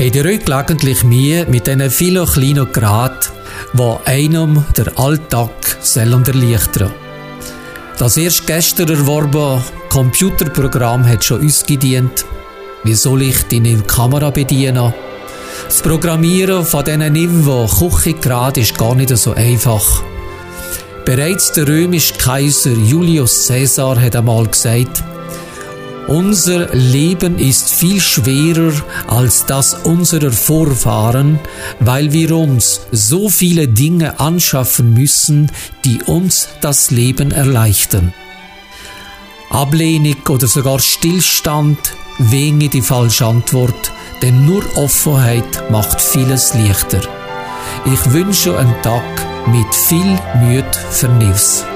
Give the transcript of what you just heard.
Habt ihr euch gelegentlich Mühe mit diesen vielen kleinen Geräten, die einem den Alltag erleichtern sollen? Das erst gestern erworbene Computerprogramm hat schon uns gedient. Wie soll ich die neue Kamera bedienen? Das Programmieren von diesen neuen Küchengeräten ist gar nicht so einfach. Bereits der römische Kaiser Julius Caesar hat einmal gesagt, unser Leben ist viel schwerer als das unserer Vorfahren, weil wir uns so viele Dinge anschaffen müssen, die uns das Leben erleichtern. Ablehnung oder sogar Stillstand wäre die falsche Antwort, denn nur Offenheit macht vieles leichter. Ich wünsche einen Tag mit viel Mühe für Nils.